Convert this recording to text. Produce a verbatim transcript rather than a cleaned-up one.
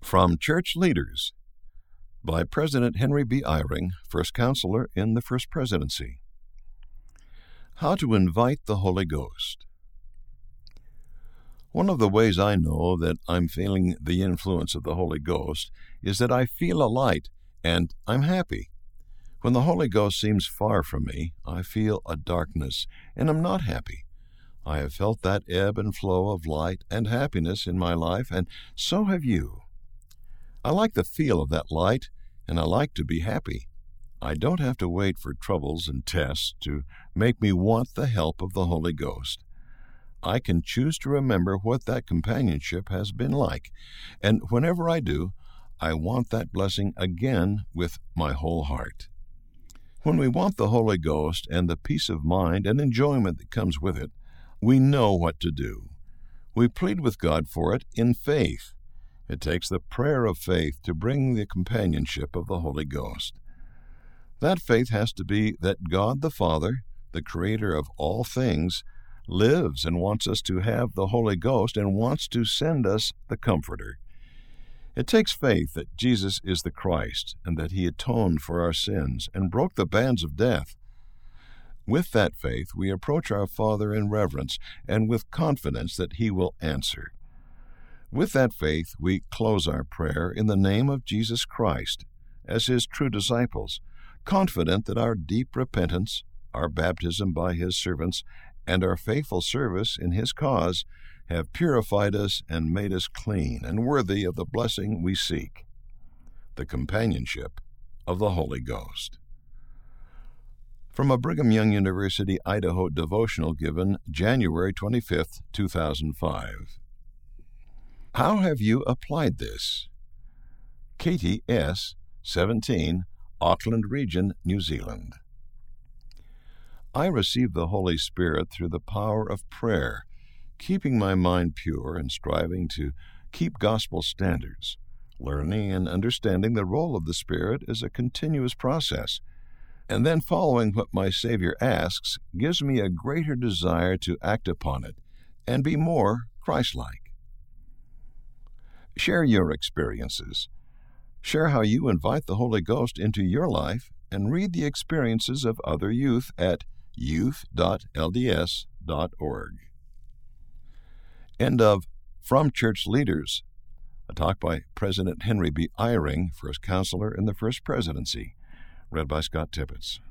From Church Leaders by President Henry B. Eyring, First Counselor in the First Presidency. How to invite the Holy Ghost. One of the ways I know that I'm feeling the influence of the Holy Ghost is that I feel a light and I'm happy. When the Holy Ghost seems far from me, I feel a darkness and I'm not happy. I have felt that ebb and flow of light and happiness in my life, and so have you. I like the feel of that light, and I like to be happy. I don't have to wait for troubles and tests to make me want the help of the Holy Ghost. I can choose to remember what that companionship has been like, and whenever I do, I want that blessing again with my whole heart. When we want the Holy Ghost and the peace of mind and enjoyment that comes with it, we know what to do. We plead with God for it in faith. It takes the prayer of faith to bring the companionship of the Holy Ghost. That faith has to be that God the Father, the Creator of all things, lives and wants us to have the Holy Ghost and wants to send us the Comforter. It takes faith that Jesus is the Christ and that He atoned for our sins and broke the bands of death. With that faith, we approach our Father in reverence and with confidence that He will answer. With that faith, we close our prayer in the name of Jesus Christ as His true disciples, confident that our deep repentance, our baptism by His servants, and our faithful service in His cause have purified us and made us clean and worthy of the blessing we seek, the companionship of the Holy Ghost. From a Brigham Young University, Idaho devotional given January twenty-fifth, two thousand five. How have you applied this? Katie S., seventeen, Auckland Region, New Zealand. I received the Holy Spirit through the power of prayer, keeping my mind pure and striving to keep gospel standards. Learning and understanding the role of the Spirit is a continuous process, and then following what my Savior asks gives me a greater desire to act upon it and be more Christ-like. Share your experiences. Share how you invite the Holy Ghost into your life and read the experiences of other youth at youth dot l d s dot org. End of From Church Leaders, a talk by President Henry B. Eyring, First Counselor in the First Presidency. Read by Scott Tippett.